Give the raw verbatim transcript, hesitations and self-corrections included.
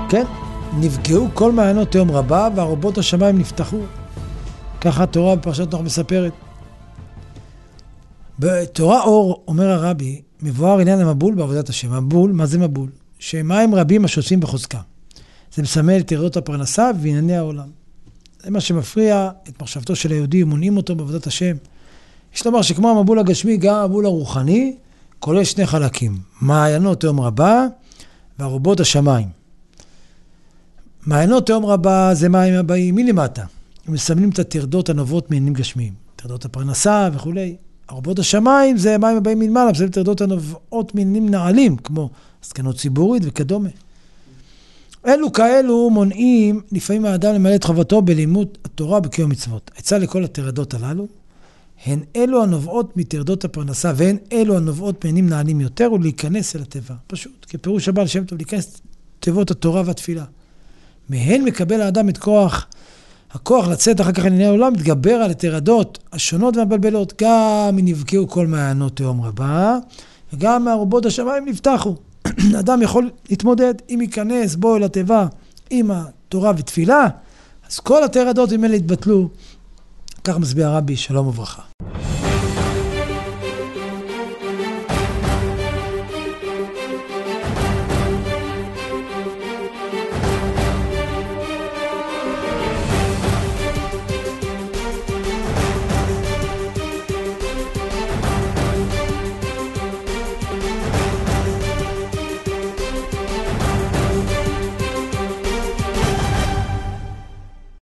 כן, נפגעו כל מעיינות תהום רבה, וארובות השמיים נפתחו. ככה התורה בפרשת נוח מספרת. בתורה אור, אומר הרבי, מבואר עניין המבול בעבודת השם. מבול, מה זה מבול? שמים רבים השוטפים בחוזקה. זה מסמל את ירידות הפרנסה וענייני העולם. זה מה שמפריע את מחשבתו של היהודי, מונעים אותו בעבודת השם. יש לומר שכמו המבול הגשמי, גם המבול הרוחני, כולל שני חלקים. מעיינות תהום רבה, וארובות השמיים. מעיינות תהום רבה זה מים הבאים מלמטה. הם מסמלים את הטרדות הנובעות מעניינים גשמיים. טרדות הפרנסה וכו'. ארובות השמיים זה מים הבאים מלמעלה, מסמלים טרדות הנובעות מעניינים נעלים, כמו סכנות ציבורית וכדומה. אלו כאלו מונעים לפעמים האדם למלא את חובתו בלימוד התורה בקיום מצוות. עצה לכל הטרדות הללו, הן אלו הנובעות מטרדות הפרנסה, והן אלו הנובעות מעניינים נעלים יותר, ולהיכנס אל הטבע. פשוט, כפירוש הבעל שם טוב, להיכנס תיבות התורה והתפילה. מהן מקבל האדם את כוח, הכוח לצאת אחר כך לענייני העולם, מתגבר על הטרדות השונות והבלבלות, גם נבקעו כל מעיינות תהום רבה, וגם מארובות השמיים נפתחו. אדם יכול להתמודד, אם ייכנס בו אל הטבע עם התורה ותפילה, אז כל הטרדות ממילא יתבטלו. כך מסביר הרבי, שלום וברכה.